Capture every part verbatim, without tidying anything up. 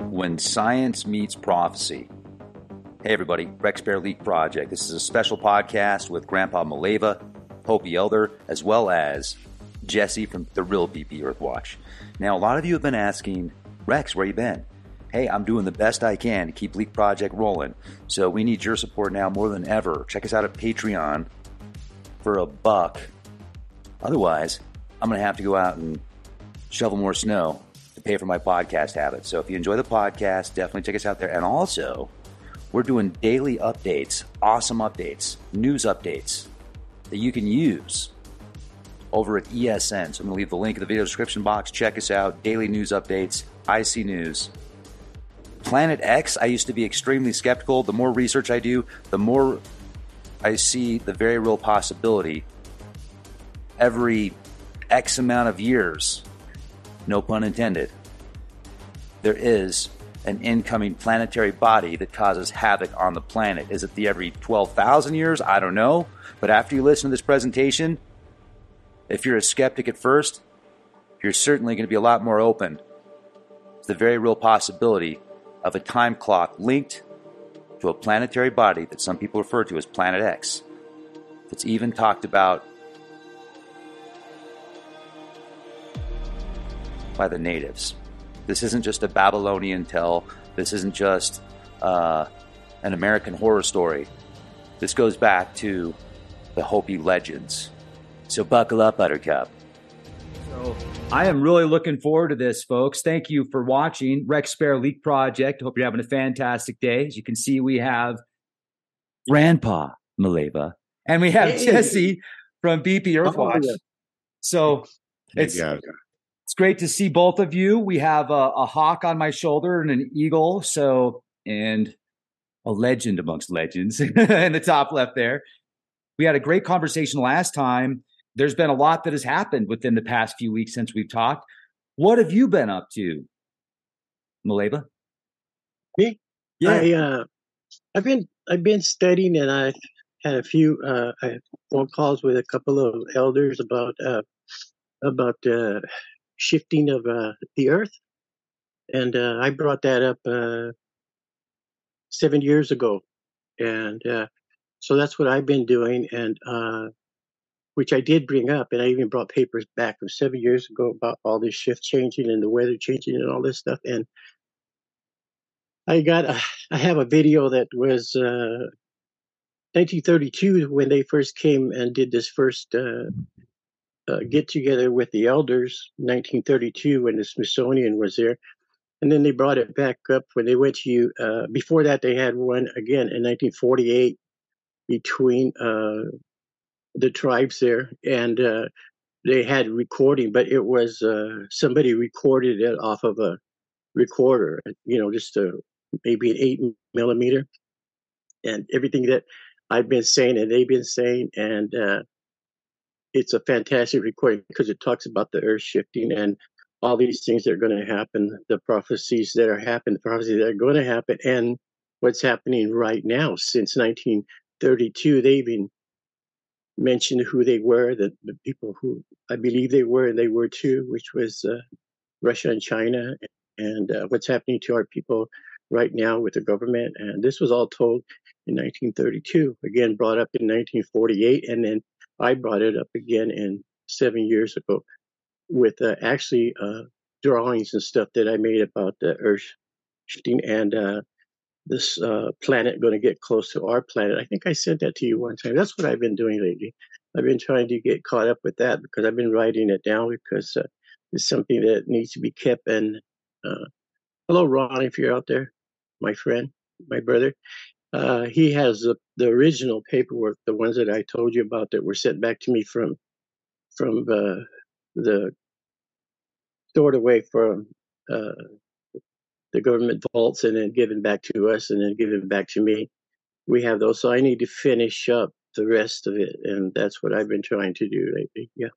When Science Meets Prophecy. Hey everybody, Rex Bear Leak Project. This is a special podcast with Grandpa Maleva, Hopi Elder, as well as Jesse from the real B P Earthwatch. Now, a lot of you have been asking, Rex, where you been? Hey, I'm doing the best I can to keep Leak Project rolling, so we need your support now more than ever. Check us out at Patreon for a buck. Otherwise, I'm going to have to go out and shovel more snow to pay for my podcast habits. So if you enjoy the podcast, definitely check us out there. And also, we're doing daily updates, awesome updates, news updates that you can use over at E S N. So I'm going to leave the link in the video description box. Check us out. Daily news updates, I C News. Planet X, I used to be extremely skeptical. The more research I do, the more I see the very real possibility every X amount of years, no pun intended, there is an incoming planetary body that causes havoc on the planet. Is it the every twelve thousand years? I don't know. But after you listen to this presentation, if you're a skeptic at first, you're certainly going to be a lot more open to the very real possibility of a time clock linked to a planetary body that some people refer to as Planet X. It's even talked about by the natives. This isn't just a Babylonian tale. This isn't just uh, an American horror story. This goes back to the Hopi legends. So buckle up, Buttercup. So I am really looking forward to this, folks. Thank you for watching Rex Bear Leak Project. Hope you're having a fantastic day. As you can see, we have Grandpa Maleva and we have hey. Jesse from B P Earthwatch. Oh, yeah. So it's... Yeah. It's great to see both of you. We have a, a hawk on my shoulder and an eagle, so and a legend amongst legends in the top left there. We had a great conversation last time. There's been a lot that has happened within the past few weeks since we've talked. What have you been up to, Maleva? Me? Yeah, I, uh, I've been I've been studying, and I've had a few uh, I had phone calls with a couple of elders about uh, about. Uh, shifting of uh, the earth. And uh, I brought that up uh, seven years ago. And uh, so that's what I've been doing, and uh, which I did bring up. And I even brought papers back from seven years ago about all this shift changing and the weather changing and all this stuff. And I got, a, I have a video that was uh, nineteen thirty-two when they first came and did this first uh, Uh, get together with the elders, nineteen thirty-two, when the Smithsonian was there, and then they brought it back up when they went to. Uh, before that, they had one again in nineteen forty-eight between uh, the tribes there, and uh, they had recording, but it was uh, somebody recorded it off of a recorder, you know, just a maybe an eight millimeter, and everything that I've been saying and they've been saying, and. Uh, It's a fantastic recording because it talks about the earth shifting and all these things that are going to happen, the prophecies that are happening, the prophecies that are going to happen, and what's happening right now. Since nineteen thirty-two, they even mentioned who they were, the, the people who I believe they were, and they were too, which was uh, Russia and China, and uh, what's happening to our people right now with the government. And this was all told in nineteen thirty-two, again brought up in nineteen forty-eight, and then I brought it up again in seven years ago with uh, actually uh, drawings and stuff that I made about the Earth shifting and uh, this uh, planet going to get close to our planet. I think I sent that to you one time. That's what I've been doing lately. I've been trying to get caught up with that because I've been writing it down because uh, it's something that needs to be kept. And uh, hello, Ron, if you're out there, my friend, my brother. Uh, he has the, the original paperwork, the ones that I told you about that were sent back to me from from uh, the stored away from uh, the government vaults and then given back to us and then given back to me. We have those, so I need to finish up the rest of it, and that's what I've been trying to do lately. Yeah,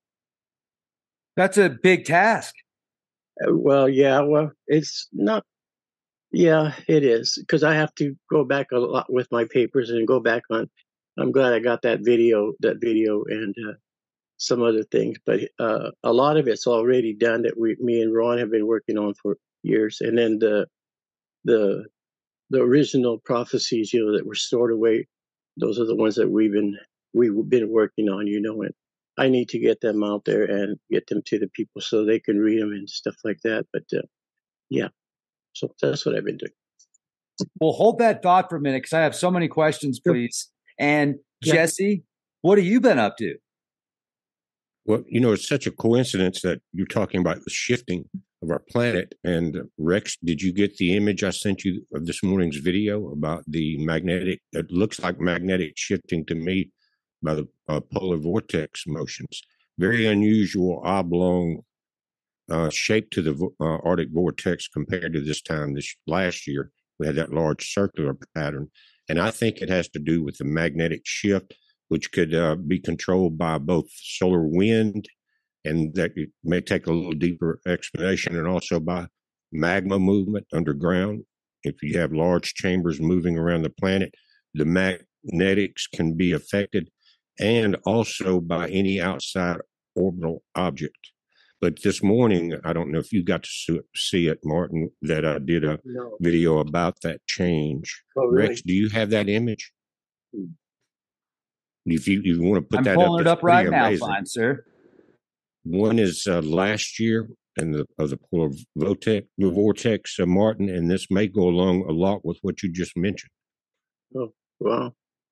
that's a big task. Uh, well, yeah, well, it's not. Yeah, it is, because I have to go back a lot with my papers and go back on. I'm glad I got that video, that video, and uh, some other things, but uh, a lot of it's already done that we, me and Ron have been working on for years. And then the the the original prophecies, you know, that were stored away. Those are the ones that we've been we've been working on, you know, and I need to get them out there and get them to the people so they can read them and stuff like that. But uh, yeah, so that's what I've been doing. Well, hold that thought for a minute because I have so many questions, please. And Yeah. Jesse, what have you been up to? Well, you know, it's such a coincidence that you're talking about the shifting of our planet. And uh, Rex, did you get the image I sent you of this morning's video about the magnetic? It looks like magnetic shifting to me by the uh, polar vortex motions. Very unusual oblong uh, shape to the uh, Arctic vortex compared to this time this last year. We had that large circular pattern. And I think it has to do with the magnetic shift, which could uh, be controlled by both solar wind, and that it may take a little deeper explanation, and also by magma movement underground. If you have large chambers moving around the planet, the magnetics can be affected, and also by any outside orbital object. But this morning, I don't know if you got to see it, Martin, that I did a No. video about that change. Oh, really? Rex, do you have that image? Hmm. If you, you want to put I'm that pulling up, it up right now, amazing. fine, sir. One is uh, last year and the of the polar vortex, vortex uh, Martin, and this may go along a lot with what you just mentioned. Oh, wow.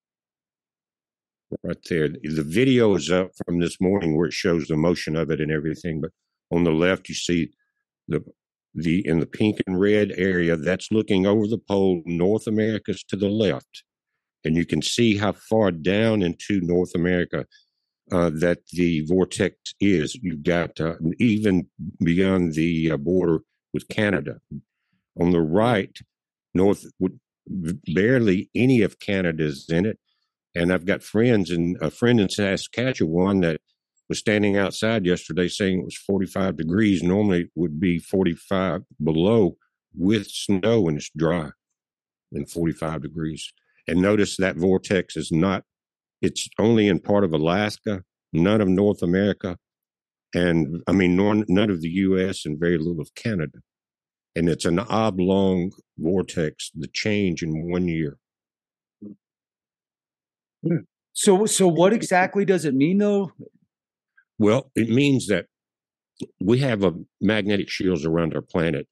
Right there. The video is up from this morning where it shows the motion of it and everything. But on the left, you see the the in the pink and red area that's looking over the pole. North America's to the left, and you can see how far down into North America uh, that the vortex is. You've got uh, even beyond the uh, border with Canada. On the right, north, barely any of Canada's in it. And I've got friends, and a friend in Saskatchewan that was standing outside yesterday saying it was forty-five degrees. Normally it would be forty-five below with snow, and it's dry and forty-five degrees. And notice that vortex is not, it's only in part of Alaska, none of North America, and I mean, none, none of the U S and very little of Canada. And it's an oblong vortex, the change in one year. So, so what exactly does it mean, though? Well, it means that we have a magnetic shields around our planet,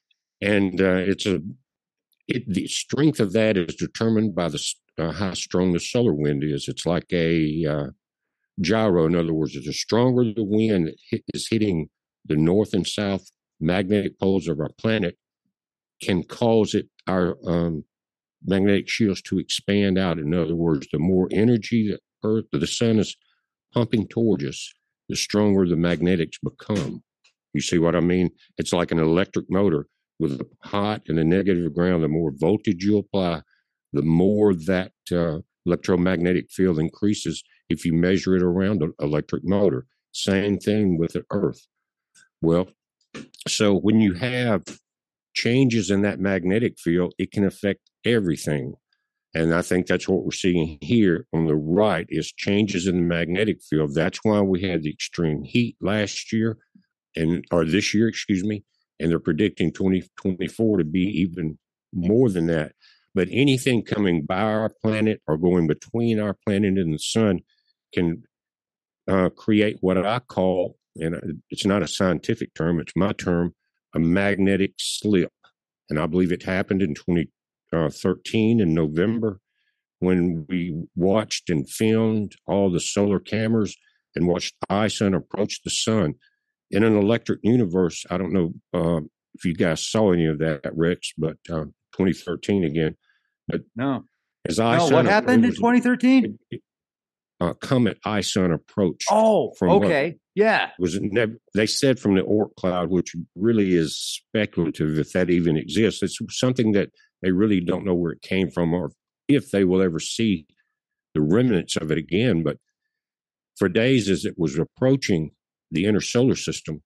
and uh, it's a it, the strength of that is determined by the uh, how strong the solar wind is. It's like a uh, gyro. In other words, the stronger the wind that hit, is hitting the north and south magnetic poles of our planet, can cause it our um, magnetic shields to expand out. In other words, the more energy the Earth, the sun is pumping towards us, the stronger the magnetics become. You see what I mean? It's like an electric motor with the hot and the negative ground. The more voltage you apply, the more that uh, electromagnetic field increases if you measure it around an electric motor. Same thing with the Earth. Well, so when you have changes in that magnetic field, it can affect everything. And I think that's what we're seeing here on the right is changes in the magnetic field. That's why we had the extreme heat last year and or this year, excuse me, and they're predicting twenty twenty-four to be even more than that. But anything coming by our planet or going between our planet and the sun can uh, create what I call, and it's not a scientific term, it's my term, a magnetic slip. And I believe it happened in twenty thirteen in November when we watched and filmed all the solar cameras and watched I S U N approach the sun. In an electric universe, I don't know uh, if you guys saw any of that, Rex, but uh, twenty thirteen again. But no. As I S U N, no, what happened in twenty thirteen? Uh, comet I S U N approached. Oh, from okay. Yeah. Was never, they said from the Oort cloud, which really is speculative if that even exists. It's something that they really don't know where it came from or if they will ever see the remnants of it again. But for days as it was approaching the inner solar system,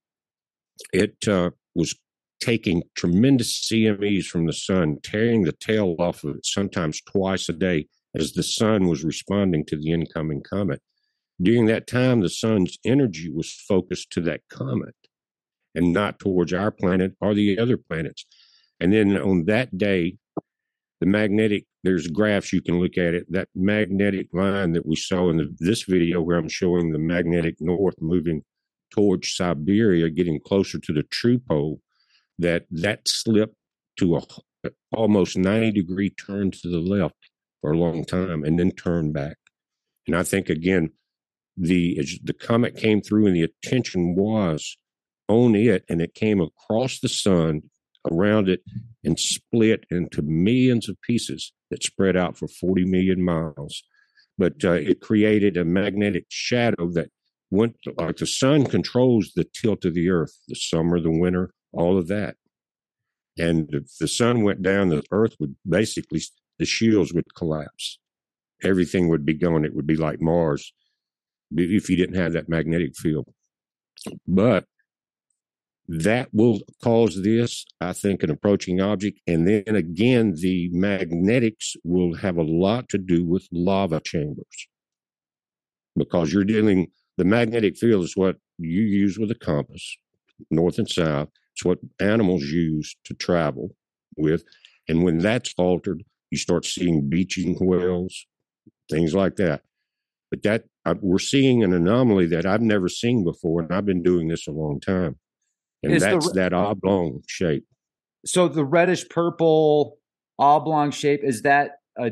it uh, was taking tremendous C M Es from the sun, tearing the tail off of it sometimes twice a day as the sun was responding to the incoming comet. During that time, the sun's energy was focused to that comet and not towards our planet or the other planets. And then on that day, the magnetic, there's graphs you can look at it. That magnetic line that we saw in the, this video where I'm showing the magnetic north moving towards Siberia, getting closer to the true pole, that that slipped to a, a almost ninety degree turn to the left for a long time and then turned back. And I think, again, the the comet came through and the attention was on it, and it came across the sun, around it, and split into millions of pieces that spread out for forty million miles. But uh, it created a magnetic shadow that went, like the sun controls the tilt of the earth, the summer, the winter, all of that. And if the sun went down, the earth would basically, the shields would collapse. Everything would be gone. It would be like Mars if you didn't have that magnetic field. But that will cause this, I think, an approaching object. And then again, the magnetics will have a lot to do with lava chambers, because you're dealing, the magnetic field is what you use with a compass, north and south. It's what animals use to travel with. And when that's altered, you start seeing beaching whales, things like that. But that I, we're seeing an anomaly that I've never seen before, and I've been doing this a long time. And is that's the, that oblong shape. So the reddish purple oblong shape, is that a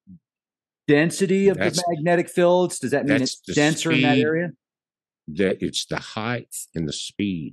density of that's, the magnetic fields? Does that mean it's denser in that area? That it's the height and the speed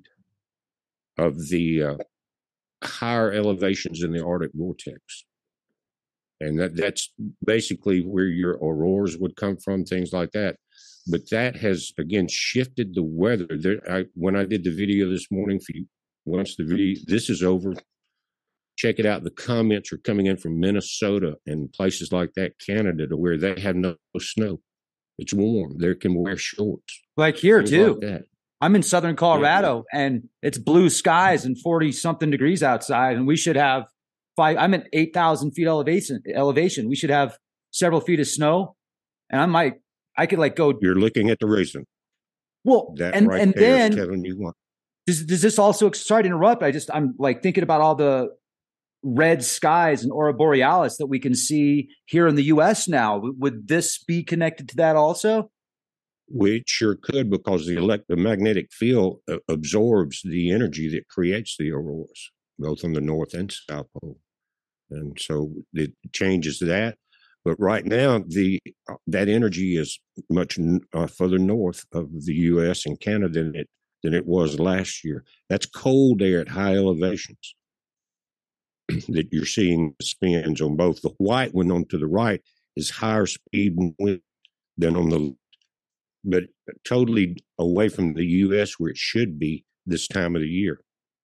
of the uh, higher elevations in the Arctic vortex. And that, that's basically where your auroras would come from, things like that. But that has, again, shifted the weather. There, I, when I did the video this morning, for you, once the video, this is over, check it out. The comments are coming in from Minnesota and places like that, Canada, to where they have no snow. It's warm. They can wear shorts. Like here, too. Like I'm in southern Colorado, yeah. and it's blue skies and forty-something degrees outside, and we should have five. I'm at eight thousand feet elevation. Elevation. We should have several feet of snow, and I might. I could like go. You're looking at the reason. Well, that and right and there then is telling you what. Does does this also? Sorry to interrupt. I just I'm like thinking about all the red skies and aurora borealis that we can see here in the U S now. Would this be connected to that also? We sure could, because the elect the magnetic field uh, absorbs the energy that creates the auroras, both on the north and south pole, and so it changes that. But right now, the that energy is much uh, further north of the U S and Canada than it than it was last year. That's cold air at high elevations that you're seeing spins on both. The white one on to the right is higher speed and wind than on the, but totally away from the U S where it should be this time of the year,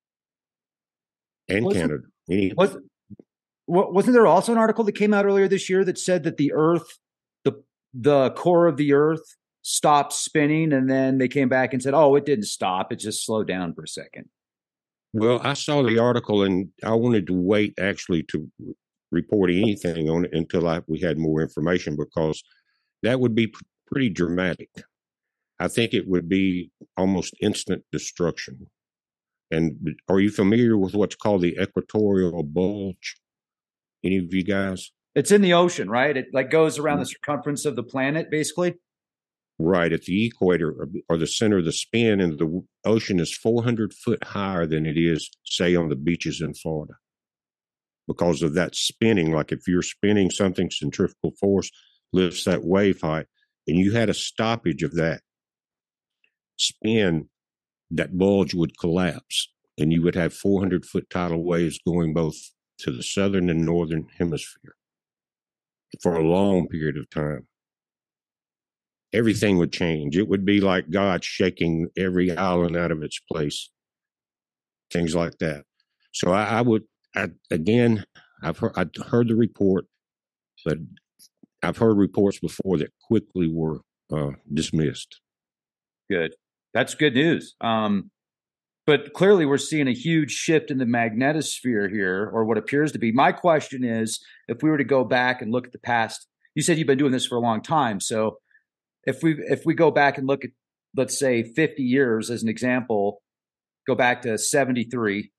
and wasn't, Canada. Any, was, Wasn't there also an article that came out earlier this year that said that the Earth, the the core of the Earth, stopped spinning, and then they came back and said, "Oh, it didn't stop; it just slowed down for a second." Well, I saw the article, and I wanted to wait actually to report anything on it until I, we had more information, because that would be p- pretty dramatic. I think it would be almost instant destruction. And are you familiar with what's called the equatorial bulge? Any of you guys? It's in the ocean, right? It like goes around the circumference of the planet, basically. Right at the equator or the center of the spin, and the ocean is four hundred foot higher than it is, say, on the beaches in Florida, because of that spinning. Like if you're spinning something, centrifugal force lifts that wave height, and you had a stoppage of that spin, that bulge would collapse, and you would have four hundred foot tidal waves going both to the southern and northern hemisphere for a long period of time. Everything would change. It would be like God shaking every island out of its place, things like that. So I, I would, I, again, I've heard, I've heard the report, but I've heard reports before that quickly were uh, dismissed. Good. That's good news. Um, But clearly we're seeing a huge shift in the magnetosphere here, or what appears to be. My question is, if we were to go back and look at the past, you said you've been doing this for a long time. So if we if we go back and look at, let's say, fifty years as an example, go back to seventy-three,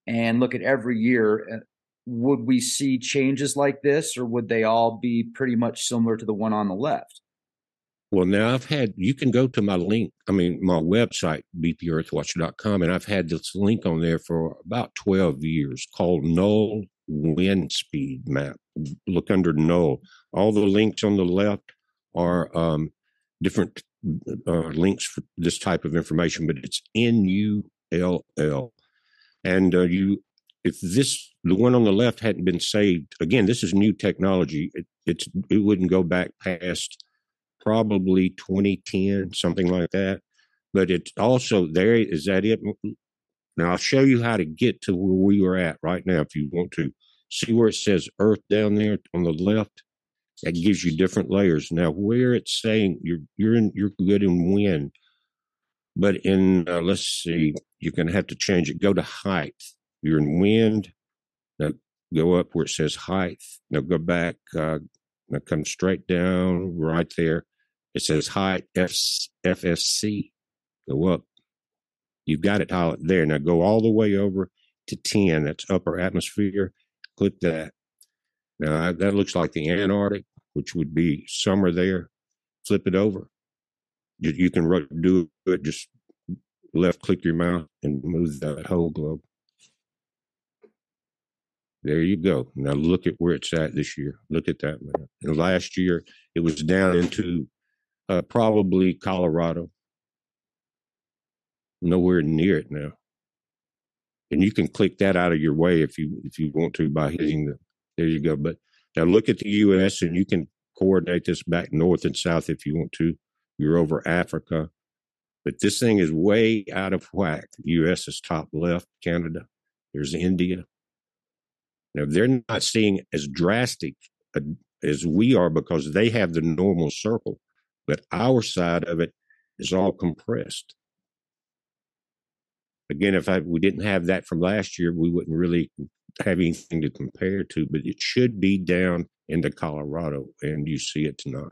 and look at every year, would we see changes like this, or would they all be pretty much similar to the one on the left? Well, now I've had, you can go to my link, I mean, my website, b p earth watch dot com, and I've had this link on there for about twelve years called Null Wind Speed Map. Look under Null. All the links on the left are um, different uh, links for this type of information, but it's N U L L. And uh, you, if this, the one on the left hadn't been saved, again, this is new technology. It, it's, it wouldn't go back past probably twenty ten, something like that. But it's also there. Is that it? Now, I'll show you how to get to where we are at right now if you want to. See where it says Earth down there on the left? That gives you different layers. Now, where it's saying you're you're in, you're good in wind, but in uh, let's see, you're going to have to change it. Go to height. You're in wind. Now go up where it says height. Now go back. Uh, now come straight down right there. It says height F S C. Go up. You've got it all there. Now go all the way over to ten. That's upper atmosphere. Click that. Now that looks like the Antarctic, which would be summer there. Flip it over. You, you can do it. Just left click your mouse and move that whole globe. There you go. Now look at where it's at this year. Look at that, man. And last year it was down into uh, probably Colorado. Nowhere near it now. And you can click that out of your way if you if you want to by hitting the. There you go. But now look at the U S and you can coordinate this back north and south if you want to. You're over Africa. But this thing is way out of whack. U S is top left, Canada. There's India. Now, they're not seeing as drastic as we are because they have the normal circle. But our side of it is all compressed. Again, if I, we didn't have that from last year, we wouldn't really have anything to compare to, but it should be down into Colorado, and you see it's not.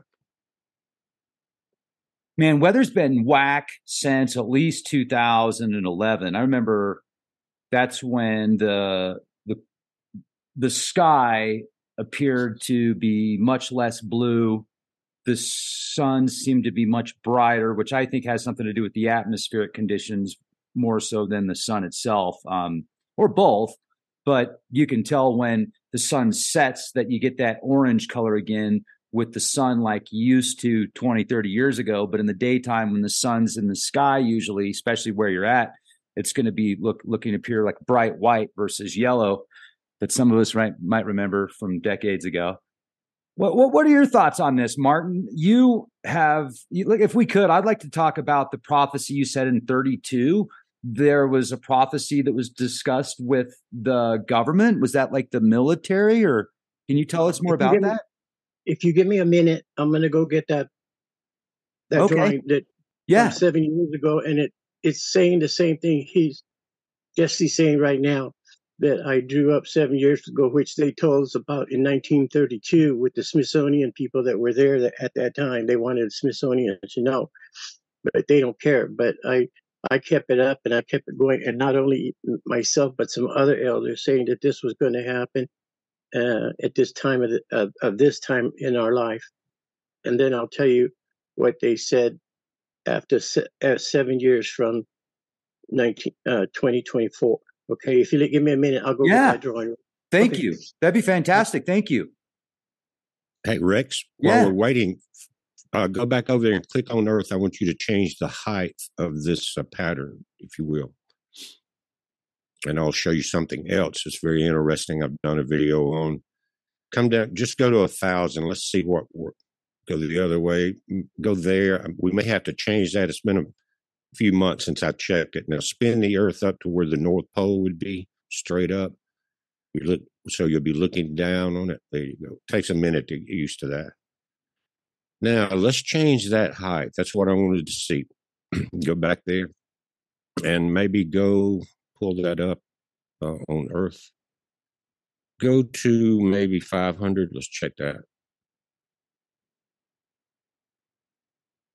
Man, weather's been whack since at least two thousand eleven. I remember that's when the the the sky appeared to be much less blue. The sun seemed to be much brighter, which I think has something to do with the atmospheric conditions more so than the sun itself, um, or both. But you can tell when the sun sets that you get that orange color again with the sun like you used to twenty, thirty years ago. But in the daytime, when the sun's in the sky, usually, especially where you're at, it's going to be look looking to appear like bright white versus yellow that some of us might, might remember from decades ago. What, what what are your thoughts on this, Martin? You have, you, look, if we could, I'd like to talk about the prophecy you said in thirty-two. There was a prophecy that was discussed with the government. Was that like the military, or can you tell us more about that? Me, if you give me a minute, I'm going to go get that that okay. drawing that yeah. from seven years ago, and it it's saying the same thing he's Jesse's saying right now that I drew up seven years ago, which they told us about in nineteen thirty-two with the Smithsonian people that were there that, at that time. They wanted the Smithsonian to know, but they don't care. But I. I kept it up and I kept it going, and not only myself but some other elders saying that this was going to happen uh, at this time of, the, of of this time in our life. And then I'll tell you what they said after se- uh, seven years from nineteen, uh, twenty twenty-four. Okay, if you give me a minute, I'll go yeah. get that drawing. Thank okay. you. That'd be fantastic. Thank you. Hey, Rex, while yeah. we're waiting, Uh, go back over there and click on Earth. I want you to change the height of this uh, pattern, if you will. And I'll show you something else. It's very interesting. I've done a video on. Come down, just go to a thousand. Let's see what works. Go the other way. Go there. We may have to change that. It's been a few months since I checked it. Now spin the Earth up to where the North Pole would be, straight up. You look, so you'll be looking down on it. There you go. It takes a minute to get used to that. Now, let's change that height. That's what I wanted to see. Go back there and maybe go pull that up uh, on Earth. Go to maybe five hundred. Let's check that.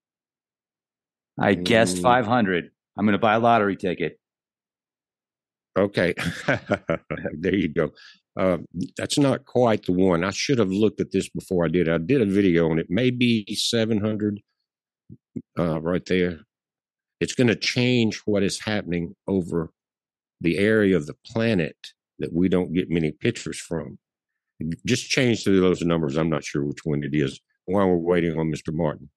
I guessed five hundred. I'm going to buy a lottery ticket. Okay. There you go. Uh, that's not quite the one. I should have looked at this before I did. I did a video on it. Maybe seven hundred uh, right there. It's going to change what is happening over the area of the planet that we don't get many pictures from. Just change to those numbers. I'm not sure which one it is while we're waiting on Mister Martin.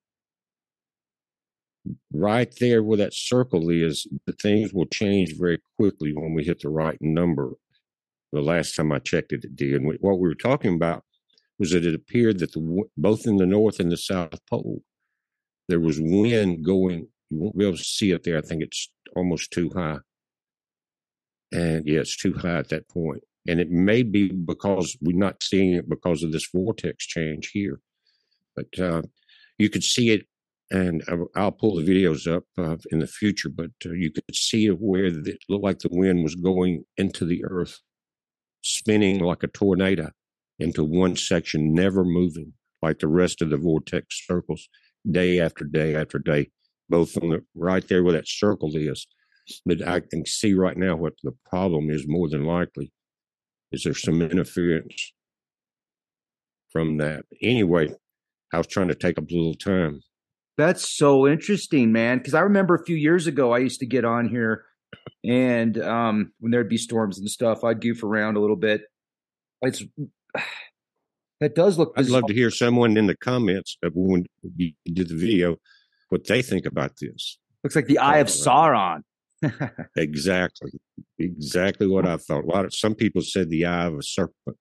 Right there where that circle is, the things will change very quickly when we hit the right number. The last time I checked it, it did. And what we were talking about was that it appeared that the, both in the North and the South Pole, there was wind going. You won't be able to see it there. I think it's almost too high. And yeah, it's too high at that point. And it may be because we're not seeing it because of this vortex change here. But uh, you could see it, and I'll pull the videos up uh, in the future, but uh, you could see where it looked like the wind was going into the earth, spinning like a tornado into one section, never moving like the rest of the vortex circles, day after day after day, both on the right there where that circle is. But I can see right now what the problem is more than likely. Is there some interference from that? Anyway, I was trying to take up a little time. That's so interesting, man. Because I remember a few years ago, I used to get on here, and um, when there'd be storms and stuff, I'd goof around a little bit. It's that does look I'd bizarre. love to hear someone in the comments of when you did the video what they think about this. Looks like the Eye of Sauron. Exactly. Exactly what I thought. A lot of, some people said the eye of a serpent.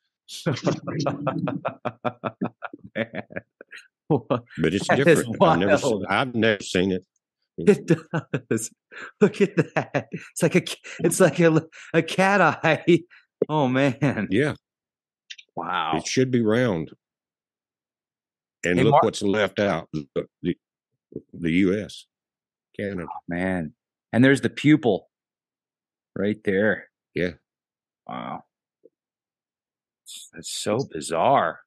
But it's That different. I've never, wild. I've never seen it. It does. Look at that. It's like a it's like a, a cat eye. Oh man. Yeah. Wow. It should be round. And Hey, look Mark- what's left out. The, the, the U S. Canada. Oh, man. And there's the pupil right there. Yeah. Wow. That's so bizarre.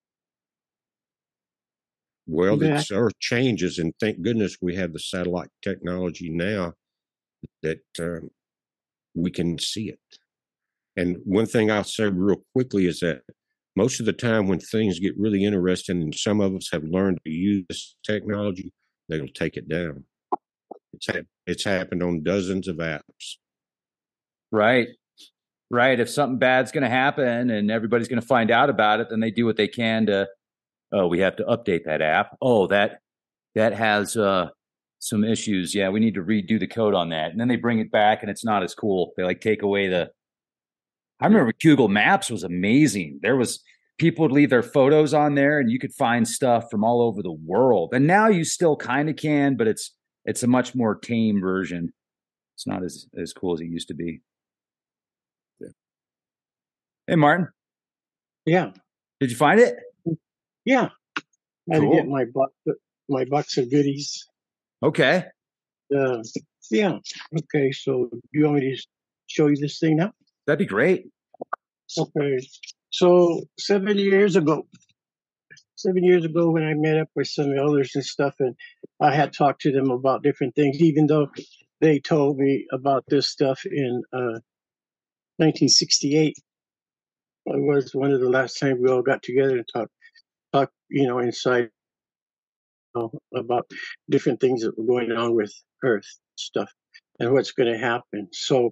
Well, Yeah. the Earth changes, and thank goodness we have the satellite technology now that um, we can see it. And one thing I'll say real quickly is that most of the time when things get really interesting, and some of us have learned to use this technology, they'll take it down. It's ha- it's happened on dozens of apps. Right. Right. If something bad's going to happen and everybody's going to find out about it, then they do what they can to, oh, we have to update that app. Oh, that that has uh, some issues. Yeah, we need to redo the code on that. And then they bring it back and it's not as cool. They like take away the. I remember Google Maps was amazing. There was people would leave their photos on there and you could find stuff from all over the world. And now you still kind of can, but it's it's a much more tame version. It's not as, as cool as it used to be. Yeah. Hey, Martin, Yeah, did you find it? yeah. I had Cool. to get my box, my box of goodies. Okay. Uh, yeah. Okay. So you want me to show you this thing now? That'd be great. Okay. So seven years ago, seven years ago when I met up with some elders and stuff, and I had talked to them about different things, even though they told me about this stuff in uh, nineteen sixty-eight. It was one of the last times we all got together and talked, talk, you know, inside you know, about different things that were going on with Earth stuff and what's going to happen. So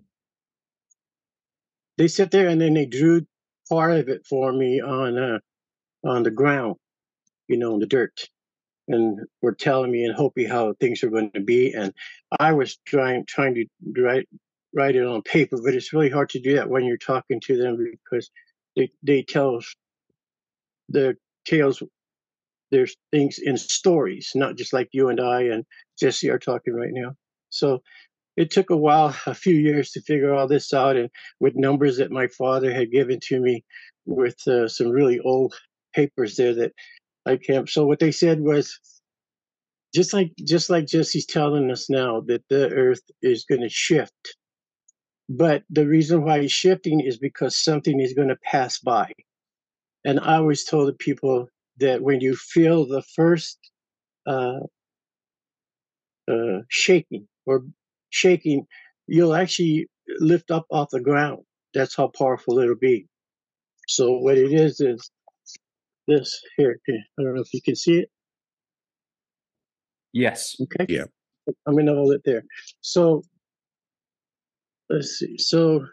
they sit there and then they drew part of it for me on uh, on the ground, you know, in the dirt, and were telling me and hoping how things are going to be. And I was trying trying to write write it on paper, but it's really hard to do that when you're talking to them because they they tell their tales, there's things in stories, not just like you and I and Jesse are talking right now. So it took a while, a few years to figure all this out, and with numbers that my father had given to me with uh, some really old papers there that I can't. So what they said was just like just like Jesse's telling us now that the Earth is going to shift, but the reason why it's shifting is because something is going to pass by. And I always told the people that when you feel the first uh, uh, shaking or shaking, you'll actually lift up off the ground. That's how powerful it'll be. So what it is is this here. I don't know if you can see it. Yes. Okay. Yeah. I'm gonna hold it there. So let's see. So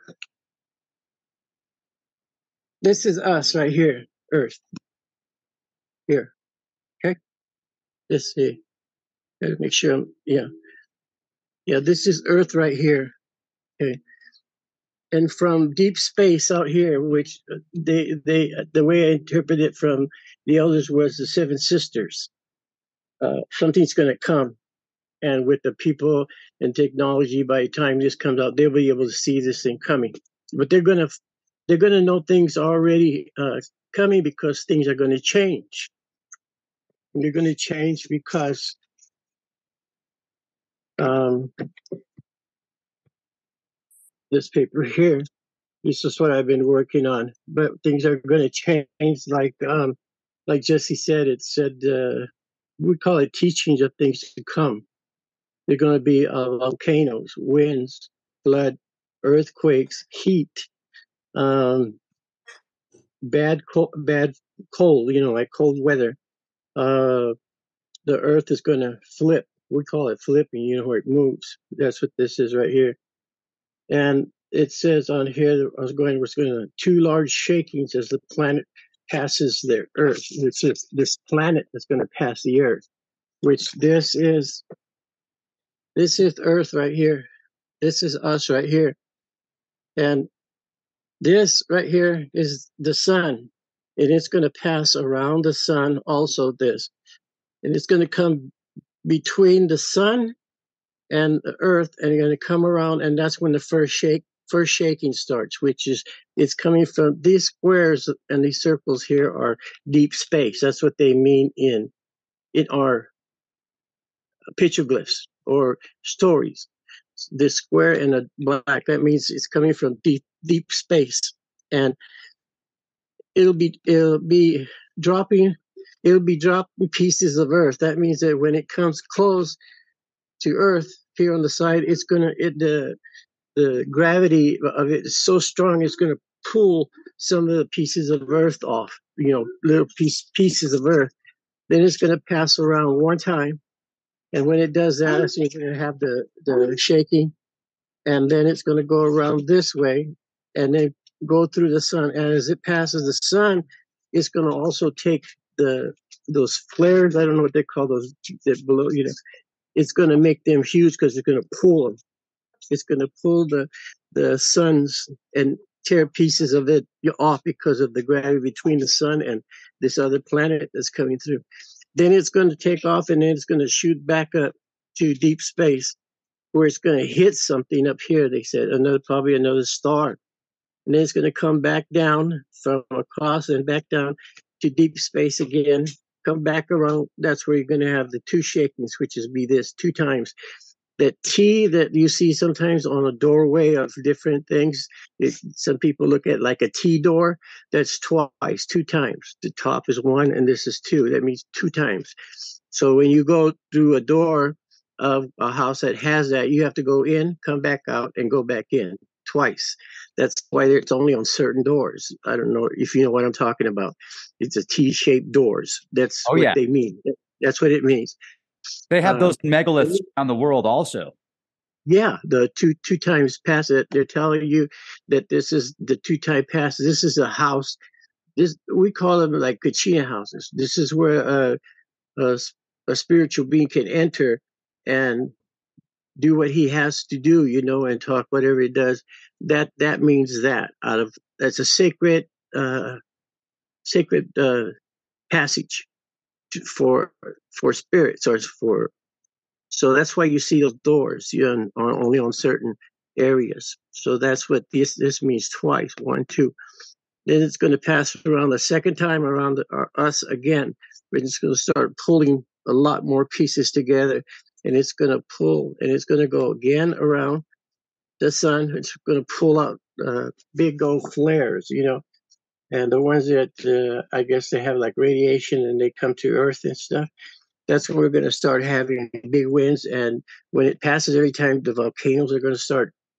this is us right here, Earth. Here. Okay. Let's see. Gotta make sure I'm, yeah. Yeah, this is Earth right here. Okay. And from deep space out here, which they they the way I interpret it from the elders was the seven sisters. Uh, something's going to come, and with the people and technology, by the time this comes out, they'll be able to see this thing coming. But they're gonna they're gonna know things already uh, coming because things are going to change. And they're going to change because um, this paper here. This is what I've been working on, but things are going to change. Like um, like Jesse said, it said uh, we call it teachings of things to come. They're going to be uh, volcanoes, winds, flood, earthquakes, heat, um, bad cold, bad cold. You know, like cold weather. Uh, the Earth is going to flip. We call it flipping. You know, where it moves. That's what this is right here. And it says on here that I was going was going to two large shakings as the planet passes the Earth. It's this, this planet that's going to pass the Earth, which this is this is Earth right here. This is us right here. And this right here is the sun. And it's going to pass around the sun also this. And it's going to come between the sun and the Earth, and you're going to come around, and that's when the first shake, first shaking starts, which is it's coming from these squares and these circles here are deep space. That's what they mean in in our petroglyphs or stories. This square and a black, that means it's coming from deep deep space, and it'll be it'll be dropping it'll be dropping pieces of Earth. That means that when it comes close to Earth here on the side, it's gonna it the the gravity of it is so strong it's gonna pull some of the pieces of Earth off, you know, little piece pieces of Earth. Then it's gonna pass around one time, and when it does that, so you're gonna have the the shaking, and then it's gonna go around this way, and then go through the sun. And as it passes the sun, it's gonna also take the those flares. I don't know what they call those that below, you know. It's going to make them huge because it's going to pull them. It's going to pull the the suns and tear pieces of it off because of the gravity between the sun and this other planet that's coming through. Then it's going to take off, and then it's going to shoot back up to deep space, where it's going to hit something up here. They said another probably another star, and then it's going to come back down from across and back down to deep space again. Come back around, that's where you're going to have the two shakings, which is be this two times. That T that you see sometimes on a doorway of different things, it, some people look at like a T door, that's twice, two times. The top is one and this is two. That means two times. So when you go through a door of a house that has that, you have to go in, come back out, and go back in twice. That's why it's only on certain doors. I don't know if you know what I'm talking about. It's a T-shaped doors. That's Oh, what yeah. they mean. That's what it means. They have Uh, those megaliths around the world also. Yeah, the two two times pass it. They're telling you that this is the two time pass. This is a house. This we call them like Kachina houses. This is where a, a a spiritual being can enter and do what he has to do, you know, and talk whatever he does. That that means that out of that's a sacred uh, sacred uh, passage to, for for spirits or for. So that's why you see those doors, you know, on, only on certain areas. So that's what this this means twice, one, two. Then it's going to pass around the second time around the, uh, us again. It's going to start pulling a lot more pieces together, and it's going to pull, and it's going to go again around the sun. It's going to pull out uh, big old flares, you know, and the ones that uh, I guess they have like radiation and they come to Earth and stuff. That's when we're going to start having big winds, and when it passes, every time the volcanoes are going to start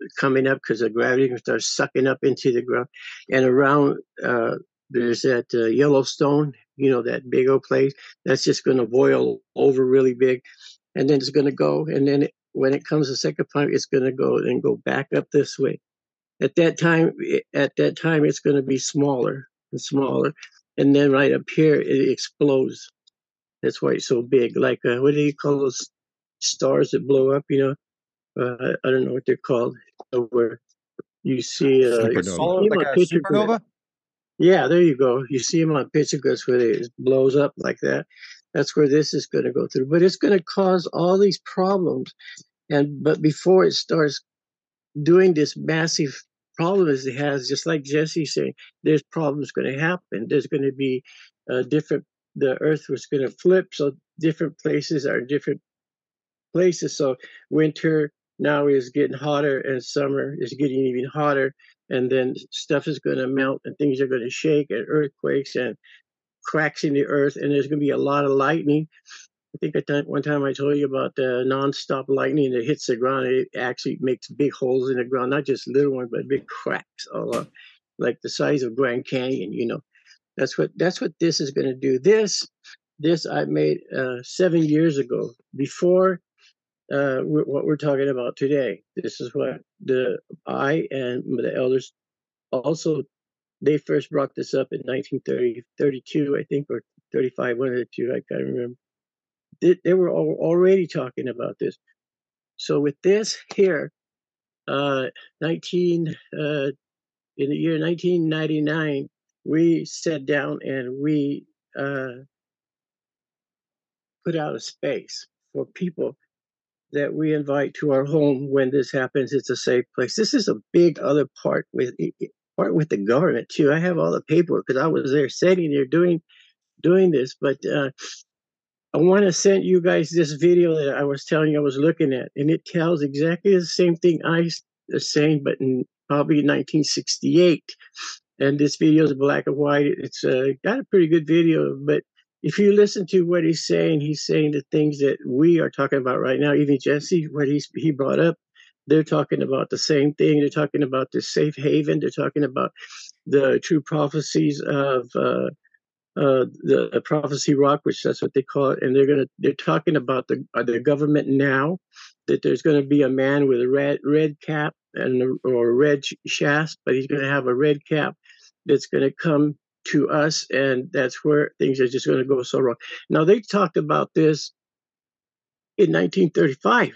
coming up because the gravity can start sucking up into the ground. And around, uh, there's that uh, Yellowstone, you know, that big old place. That's just going to boil over really big. And then it's going to go. And then it, when it comes the second time, it's going to go and go back up this way. At that time, at that time, it's going to be smaller and smaller. And then right up here, it explodes. That's why it's so big. Like, uh, what do you call those stars that blow up, you know? Uh, I don't know what they're called. Where you see, uh, Supernova. you see 'em Like on a picture supernova? grid. Yeah, there you go. You see them on picture grids where it blows up like that. That's where this is going to go through. But it's going to cause all these problems. And but before it starts doing this massive problem as it has, just like Jesse's saying, there's problems going to happen. There's going to be uh, different. The Earth was going to flip, so different places are different places. So winter now is getting hotter, and summer is getting even hotter. And then stuff is going to melt, and things are going to shake, and earthquakes and cracks in the earth, and there's going to be a lot of lightning. I think at that one time I told you about the nonstop lightning that hits the ground. It actually makes big holes in the ground, not just little ones, but big cracks, all up, like the size of Grand Canyon. You know, that's what that's what this is going to do. This this I made uh, seven years ago, before uh, what we're talking about today. This is what the I and the elders also, they first brought this up in nineteen thirty, thirty-two, I think, or thirty-five, one of the two, I can't remember. They, they were all, already talking about this. So with this here, uh, nineteen uh, in the year nineteen ninety-nine, we sat down and we uh, put out a space for people that we invite to our home when this happens. It's a safe place. This is a big other part with part with the government too. I have all the paperwork because I was there sitting there doing doing this. But uh, I want to send you guys this video that I was telling you I was looking at, and it tells exactly the same thing I was saying, but in probably nineteen sixty-eight. And this video is black and white. It's uh, got a pretty good video, but if you listen to what he's saying, he's saying the things that we are talking about right now. Even Jesse, what he's, he brought up, they're talking about the same thing. They're talking about the safe haven. They're talking about the true prophecies of uh, uh, the, the prophecy rock, which that's what they call it. And they're gonna they're talking about the uh, the government now, that there's going to be a man with a red red cap and or a red shaft, but he's going to have a red cap that's going to come to us, and that's where things are just going to go so wrong. Now, they talked about this in nineteen thirty-five.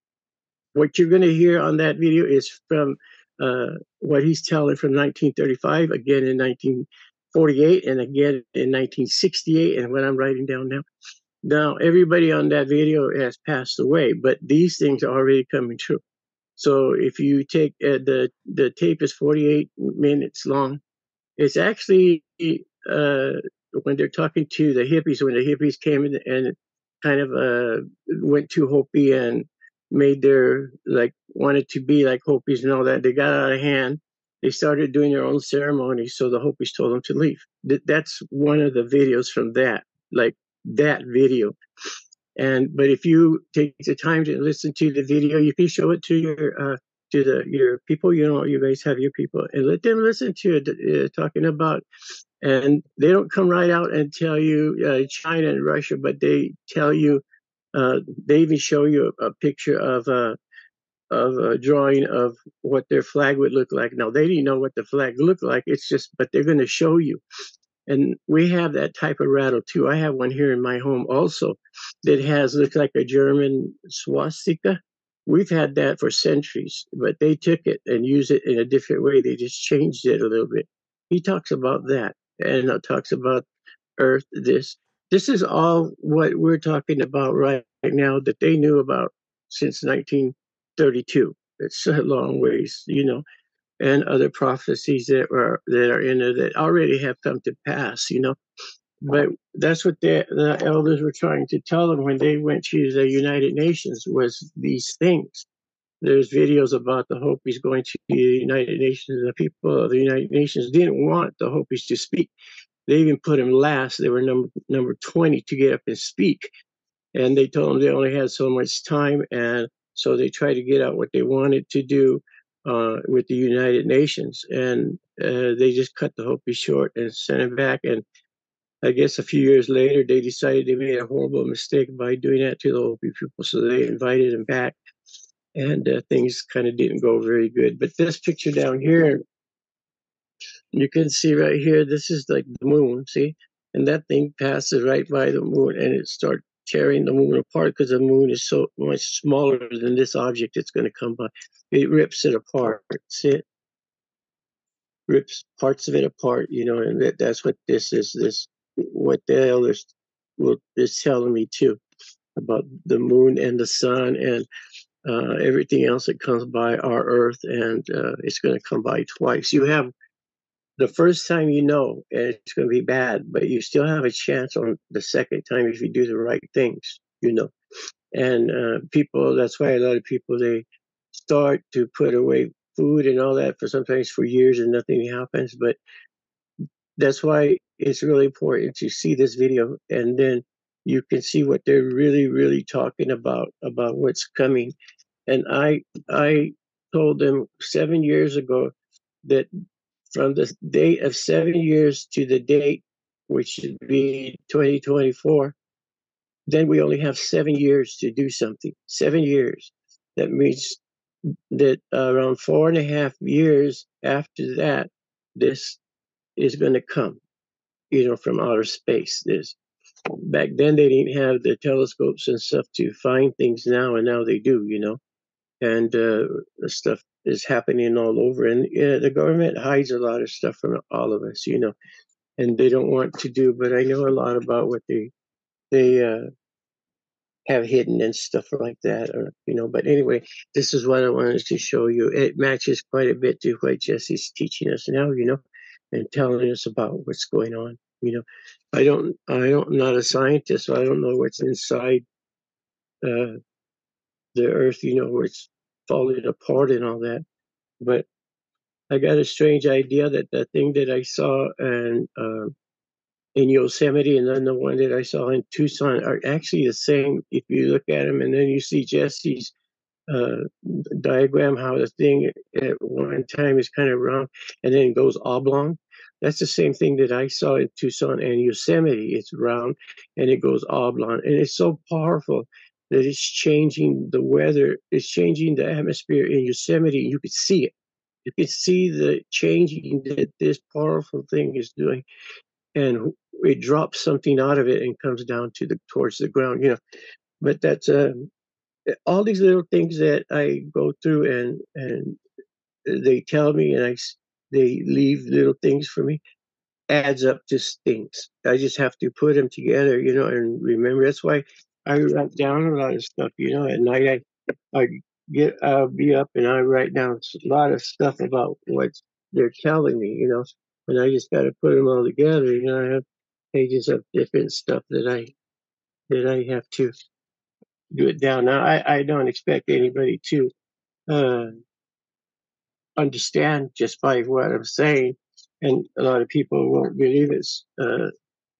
What you're going to hear on that video is from uh, what he's telling from nineteen thirty-five, again in nineteen forty-eight, and again in nineteen sixty-eight, and what I'm writing down now. Now, everybody on that video has passed away, but these things are already coming true. So if you take uh, the the tape is forty-eight minutes long. It's actually uh, when they're talking to the hippies, when the hippies came in and kind of uh, went to Hopi and made their, like, wanted to be like Hopis and all that. They got out of hand. They started doing their own ceremonies, so the Hopis told them to leave. Th- that's one of the videos from that, like that video. And but if you take the time to listen to the video, you can show it to your uh, to the your people. You know, you guys have your people, and let them listen to it. Uh, talking about, and they don't come right out and tell you uh, China and Russia, but they tell you. Uh, they even show you a, a picture of a of a drawing of what their flag would look like. Now they didn't know what the flag looked like. It's just, but they're going to show you. And we have that type of rattle too. I have one here in my home also that has, looks like a German swastika. We've had that for centuries, but they took it and used it in a different way. They just changed it a little bit. He talks about that, and uh, talks about Earth. This, this is all what we're talking about right now that they knew about since nineteen thirty-two. It's a long ways, you know. And other prophecies that are that are in there that already have come to pass, you know. But that's what the, the elders were trying to tell them when they went to the United Nations, was these things. There's videos about the Hopis going to the United Nations. The people of the United Nations didn't want the Hopis to speak. They even put them last. They were number number twenty to get up and speak. And they told them they only had so much time, and so they tried to get out what they wanted to do. uh, with the United Nations, and uh, they just cut the Hopi short and sent him back. And I guess a few years later, they decided they made a horrible mistake by doing that to the Hopi people, so they invited him back, and uh, things kind of didn't go very good. But this picture down here, you can see right here, this is like the moon, see? And that thing passes right by the moon, and it starts tearing the moon apart because the moon is so much smaller than this object it's going to come by. It rips it apart. See it? Rips parts of it apart, you know, and that, that's what this is. This what the elders will, is telling me too about the moon and the sun and uh, everything else that comes by our Earth, and uh, it's going to come by twice. You have the first time, you know, and it's going to be bad, but you still have a chance on the second time if you do the right things, you know. And uh, people, that's why a lot of people, they start to put away food and all that for sometimes for years and nothing happens. But that's why it's really important to see this video, and then you can see what they're really, really talking about, about what's coming. And I, I told them seven years ago that from the date of seven years to the date, which should be twenty twenty-four, then we only have seven years to do something. Seven years. That means that uh, around four and a half years after that, this is going to come, you know, from outer space. This back then they didn't have the telescopes and stuff to find things now, and now they do, you know, and uh, the stuff is happening all over, and uh, the government hides a lot of stuff from all of us, you know, and they don't want to do. But I know a lot about what they they uh, have hidden and stuff like that, or you know. But anyway, this is what I wanted to show you. It matches quite a bit to what Jesse's teaching us now, you know, and telling us about what's going on. You know, I don't, I don't, I'm not a scientist, so I don't know what's inside uh, the Earth, you know, where it's falling apart and all that. But I got a strange idea that the thing that I saw and uh, in Yosemite and then the one that I saw in Tucson are actually the same. If you look at them, and then you see Jesse's uh, diagram, how the thing at one time is kind of round and then goes oblong. That's the same thing that I saw in Tucson and Yosemite. It's round and it goes oblong, and it's so powerful that it's changing the weather. It's changing the atmosphere in Yosemite. You could see it. You could see the changing that this powerful thing is doing, and it drops something out of it and comes down to the towards the ground. You know, but that's uh, all these little things that I go through, and and they tell me, and I they leave little things for me, adds up to things. I just have to put them together, you know, and remember. That's why I write down a lot of stuff. You know, at night I I get I'll be up and I write down a lot of stuff about what they're telling me. You know, and I just got to put them all together. You know, I have pages of different stuff that I that I have to do it down. Now I I don't expect anybody to uh, understand just by what I'm saying, and a lot of people won't believe it. Uh,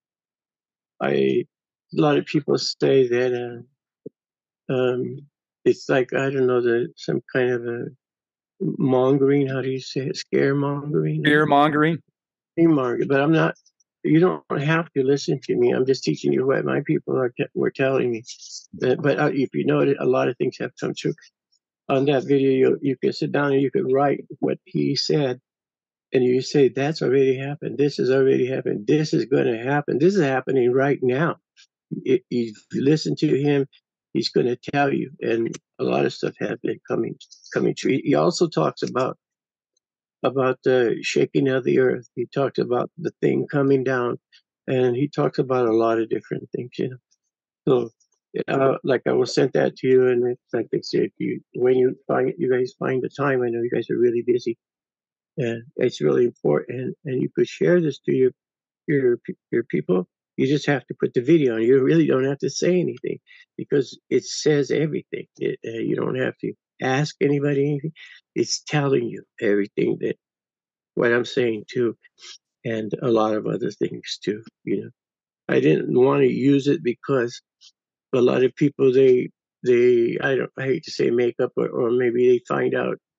I a lot of people say that uh, um, it's like, I don't know, the some kind of a mongering. How do you say it? Scaremongering. Fear mongering. Fear-mongering. But I'm not. You don't have to listen to me. I'm just teaching you what my people are te- were telling me. Uh, but uh, if you know it, a lot of things have come true. On that video, you you can sit down and you can write what he said, and you say, that's already happened. This has already happened. This is going to happen. This is happening right now. If you listen to him, he's going to tell you. And a lot of stuff has been coming coming true. He also talks about about the shaking of the earth. He talks about the thing coming down, and he talks about a lot of different things. You know, so. Uh, like I will send that to you, and it's like they say, if you when you find you guys find the time. I know you guys are really busy, and it's really important. And you could share this to your your your people. You just have to put the video on. You really don't have to say anything because it says everything. It, uh, you don't have to ask anybody anything. It's telling you everything that what I'm saying too, and a lot of other things too. You know, I didn't want to use it because a lot of people they they I don't I hate to say makeup or, or maybe they find out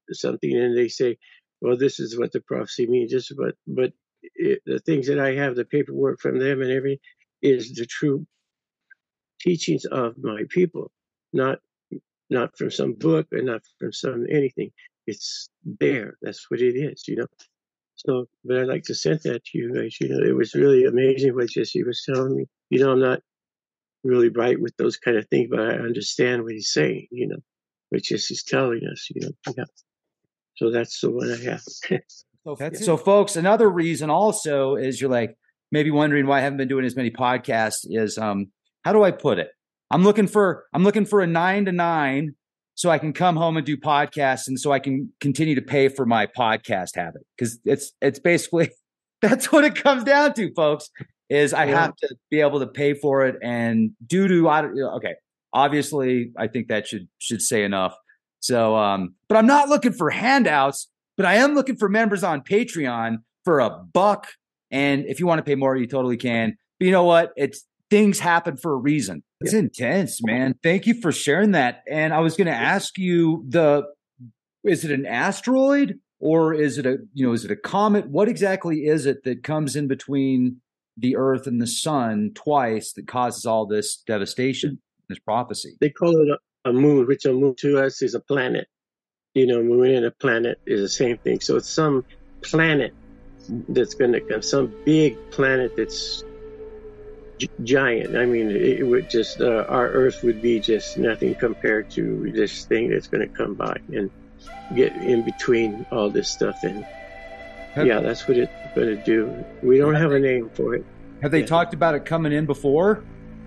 something and they say, well, this is what the prophecy means. Just but but it, the things that I have, the paperwork from them and everything, is the true teachings of my people, not not from some book or not from some anything. It's there. That's what it is, you know. So, but I'd like to send that to you guys. You know, it was really amazing what Jesse was telling me. You know, I'm not really bright with those kind of things, but I understand what he's saying. You know, what Jesse's telling us. You know, yeah. So that's the one I have. So, that's so folks, another reason also is you're like maybe wondering why I haven't been doing as many podcasts is um how do I put it? I'm looking for I'm looking for a nine to nine so I can come home and do podcasts and so I can continue to pay for my podcast habit. Because it's it's basically that's what it comes down to, folks, is I yeah. have to be able to pay for it. And due to I okay, obviously I think that should should say enough. So um, but I'm not looking for handouts. But I am looking for members on Patreon for a buck. And if you want to pay more, you totally can. But you know what? It's things happen for a reason. It's yeah. intense, man. Thank you for sharing that. And I was going to ask you the, is it an asteroid or is it a, you know, is it a comet? What exactly is it that comes in between the Earth and the sun twice that causes all this devastation, this prophecy? They call it a, a moon, which a moon to us is a planet. You know, moon and a planet is the same thing. So it's some planet that's going to come, some big planet that's g- giant. I mean, it would just, uh, our Earth would be just nothing compared to this thing that's going to come by and get in between all this stuff. And have, yeah, that's what it's going to do. We don't have, have a name for it. Have they yeah. talked about it coming in before?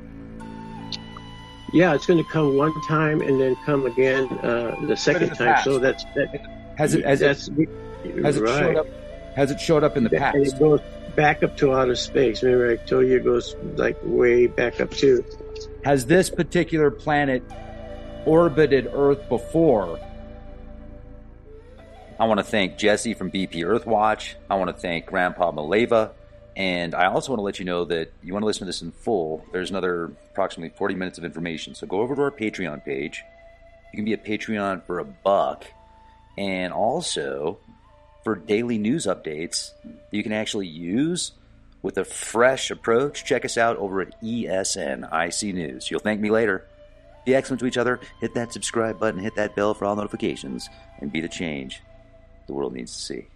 Yeah, it's going to come one time and then come again uh, the second the time. Past. So that's that. Has it has that's, it has it right. showed up? Has it showed up in the past? And it goes back up to outer space. Remember, I told you it goes like way back up too. Has this particular planet orbited Earth before? I want to thank Jesse from B P Earthwatch. I want to thank Grandpa Maleva. And I also want to let you know that you want to listen to this in full. There's another approximately forty minutes of information. So go over to our Patreon page. You can be a Patreon for a buck. And also for daily news updates that you can actually use with a fresh approach. Check us out over at E S N I C News. You'll thank me later. Be excellent to each other. Hit that subscribe button. Hit that bell for all notifications. And be the change the world needs to see.